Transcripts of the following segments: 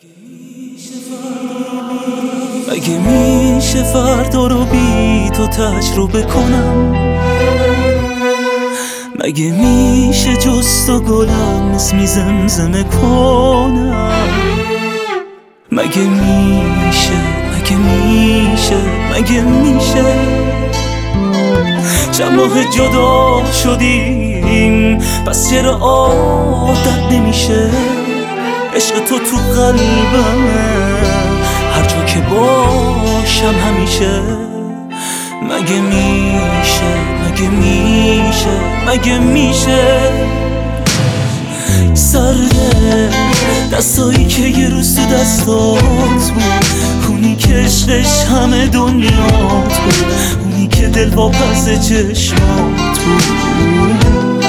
مگه میشه فردا رو بی تو تجربه کنم؟ مگه میشه جز تو گلم اسمی زمزمه کنم؟ مگه میشه چند ماه جدا شدیم پس چرا عادت نمیشه؟ عشق تو قلبمه هر جا که باشم همیشه. مگه میشه سرده دستایی که یه روز تو دستات بود، اونی که عشقش همه دنیات بود، اونی که دل واپس چشمات بود.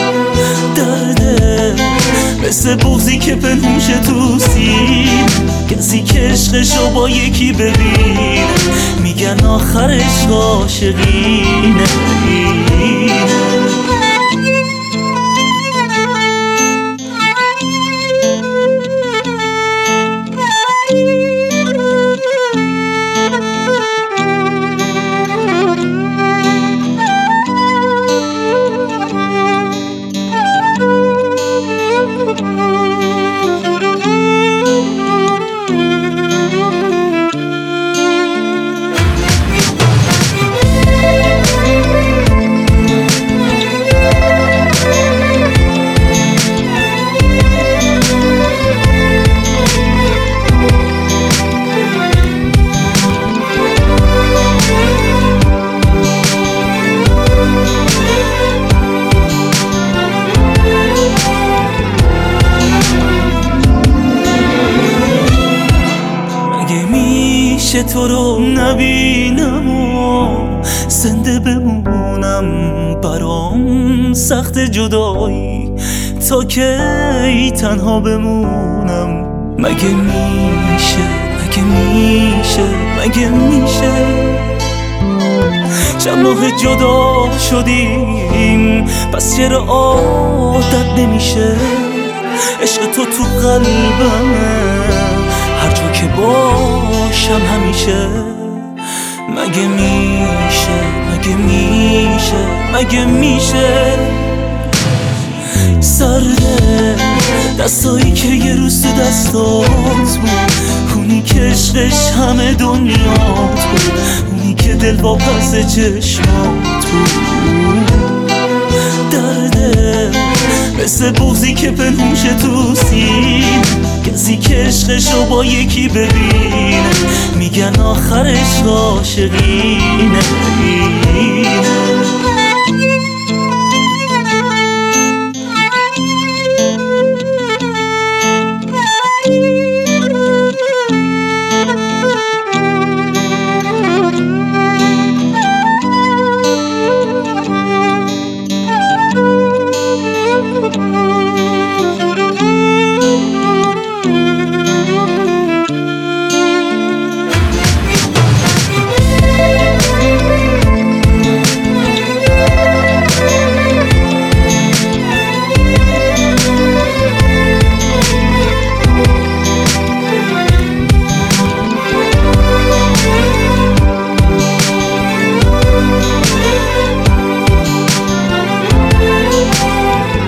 درده مثل بغضی که پنهون شه تو سین، کسی که عشقشو با یکی ببینه میگن آخرش عاشقینه. تو رو نبینم و زنده بمونم، برام سخت جدایی تا کی تنها بمونم. مگه میشه چند ماه جدا شدیم پس چرا عادت نمیشه؟ عشق تو قلبمه هر جا که باشم همیشه. مگه میشه سرده دستایی که یه روز تو دستات بود، اونی که عشقش همه دنیات بود، اونی که دل واپس چشمات بود. درده مثل بغضی که پنهون شه تو سین، کسی که عشقشو با یکی ببینه میگن آخرش عاشقینه.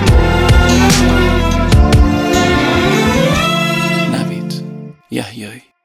یحیایی